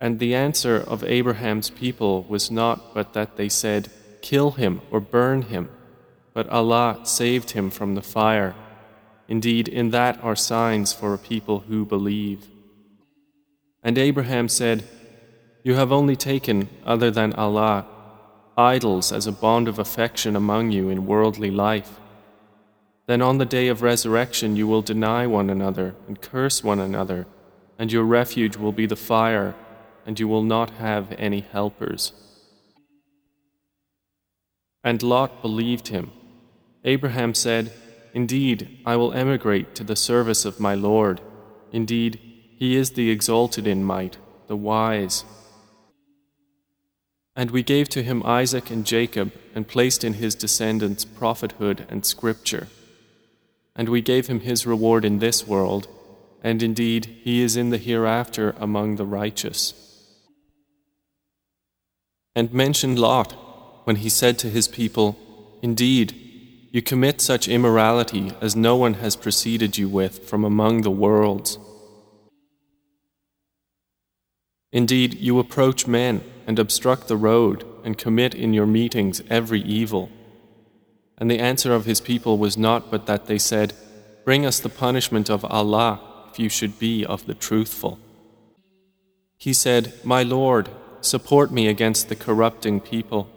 And the answer of Abraham's people was not but that they said, "Kill him or burn him," but Allah saved him from the fire. Indeed, in that are signs for a people who believe. And Abraham said, "You have only taken, other than Allah, idols as a bond of affection among you in worldly life. Then on the day of resurrection you will deny one another and curse one another, and your refuge will be the fire, and you will not have any helpers." And Lot believed him. Abraham said, "Indeed, I will emigrate to the service of my Lord. Indeed, He is the exalted in might, the wise." And we gave to him Isaac and Jacob, and placed in his descendants prophethood and scripture. And we gave him his reward in this world, and indeed he is in the hereafter among the righteous. And mention Lot, when he said to his people, "Indeed, you commit such immorality as no one has preceded you with from among the worlds. Indeed, you approach men and obstruct the road and commit in your meetings every evil." And the answer of his people was not but that they said, "Bring us the punishment of Allah if you should be of the truthful." He said, "My Lord, support me against the corrupting people."